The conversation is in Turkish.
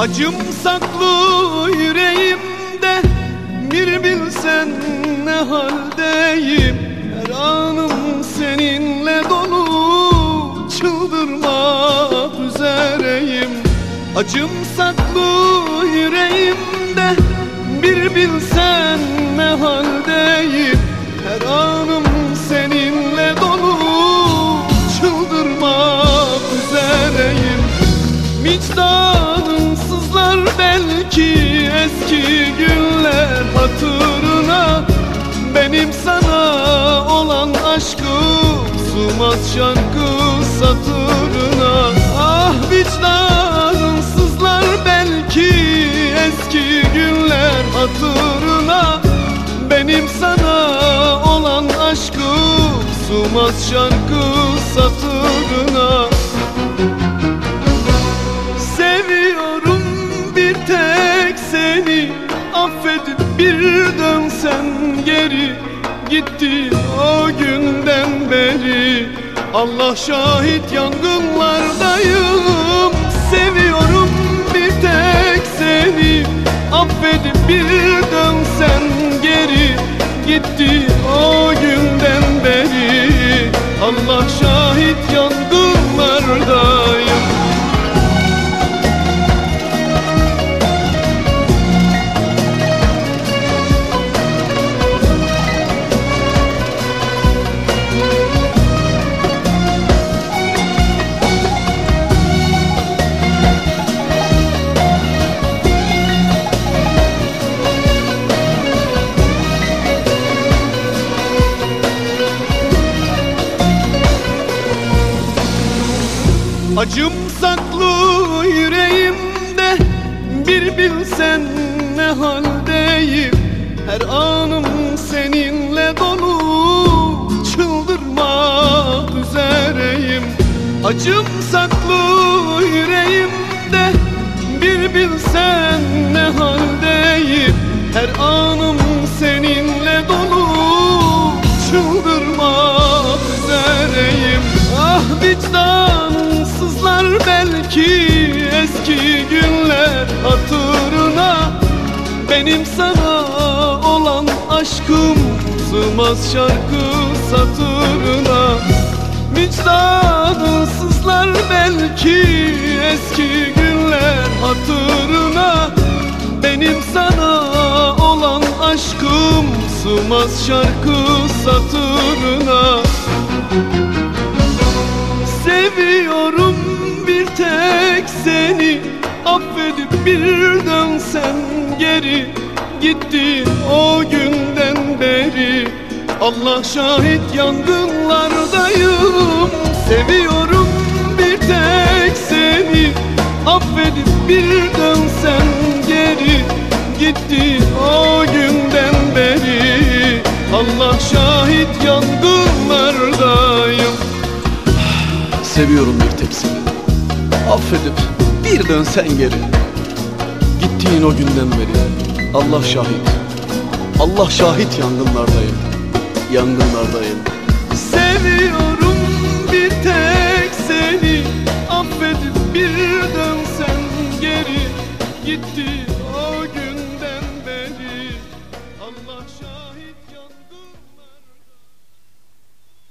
Acım saklı yüreğimde, bir bilsen ne haldeyim. Her anım seninle dolu, çıldırmak üzereyim. Acım saklı yüreğimde, bir bilsen ne haldeyim. Her anım seninle dolu, çıldırmak üzereyim. Vicdanın sızlar belki eski günler hatırına. Benim sana olan aşkım sığmaz şarkı satırına. Ah vicdanın sızlar belki eski günler hatırına. Benim sana olan aşkım sığmaz şarkı satırına. Seviyorum bir tek seni, affedip bir dönsen geri. Gittin o günden beri, Allah şahit yangınlardayım. Seviyorum bir tek seni, affedip bir dönsen geri. Gitti o günden beri, Allah şahit yangınlardayım. Acım saklı yüreğimde, bir bilsen ne haldeyim. Her anım seninle dolu, çıldırmak üzereyim. Acım saklı yüreğimde, bir bilsen ne haldeyim. Her anım seninle dolu, çıldırmak üzereyim. Ah vicdanım sızlar belki eski günler hatırına. Benim sana olan aşkım sığmaz şarkı satırına. Vicdanım sızlar belki eski günler hatırına. Benim sana olan aşkım sığmaz şarkı satırına. Seviyorum bir tek seni, affedip bir dönsen geri. Gittin o günden beri, Allah şahit yangınlardayım. Seviyorum bir tek seni, affedip bir dönsen geri. Gittin o günden beri, Allah şahit yangınlardayım. Seviyorum bir tek seni, affedip bir dönsen geri. Gittiğin o günden beri, Allah şahit, Allah şahit yangınlardayım, yangınlardayım. Seviyorum bir tek